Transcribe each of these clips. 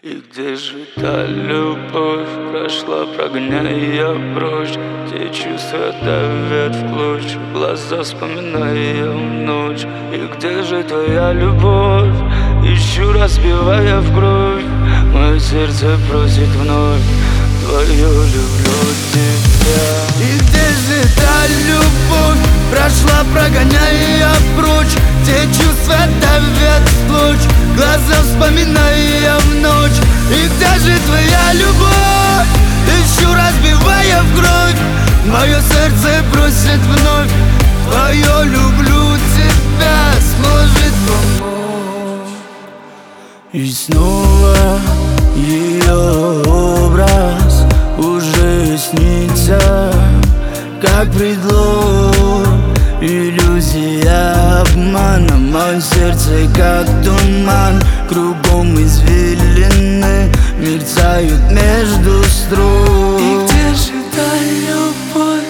И где же та любовь прошла, прогоняя прочь те чувства, давят в клочья, глаза вспоминая в ночь. И где же твоя любовь, ищу, разбивая в кровь. Мое сердце просит вновь, твою люблю тебя. И где же та любовь прошла, прогоняя прочь те чувства, давят в клочья, глаза вспоминая в ночь. И где же твоя любовь, ищу, разбивая в кровь. Мое сердце просит вновь, твое люблю тебя сможет помочь. И снова ее образ уже снится, как предлог, иллюзия обмана. Мое сердце как туман, кругом извилины мерцают между строк. И где же та любовь?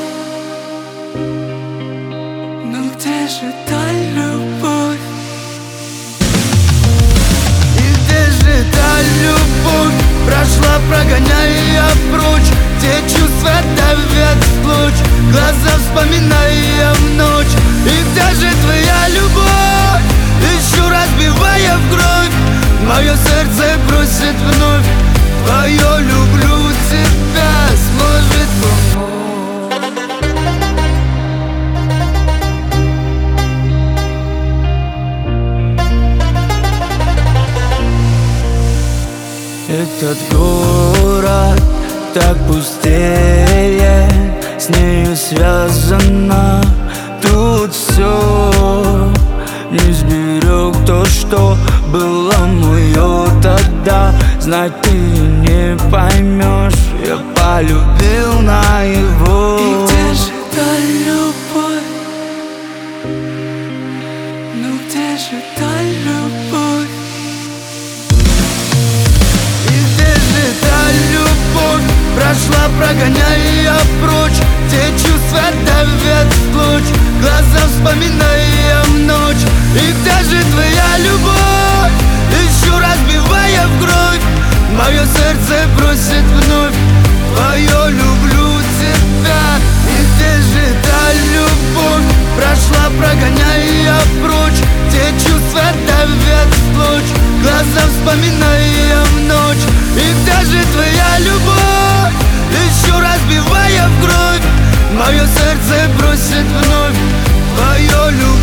Ну где же та любовь? И где же та любовь прошла, прогоняя прочь те чувства, давят в клочья, глаза вспоминая в ночь. И где же твоя любовь, ищу, разбивая в кровь. Мое сердце просит вновь, твое люблю тебя сможет помочь. Этот город так пустеет, с нею связано тут все. Не сберег то, что было мое тогда. Знать ты не поймешь, я полюбил наяву. И где же та любовь? Ну где же та любовь? И где же та любовь прошла, прогоняя прочь те чувства, давят в клочья, глаза вспоминая в ночь. И где же твоя любовь, ищу, разбивая в кровь. Мое сердце просит вновь, твое люблю тебя. И где же та любовь прошла, прогоняя прочь те чувства, давят в клочья, глаза вспоминая в ночь. И где же твоя любовь, ищу, разбивая в кровь. Мое сердце просит вновь, твое любовь.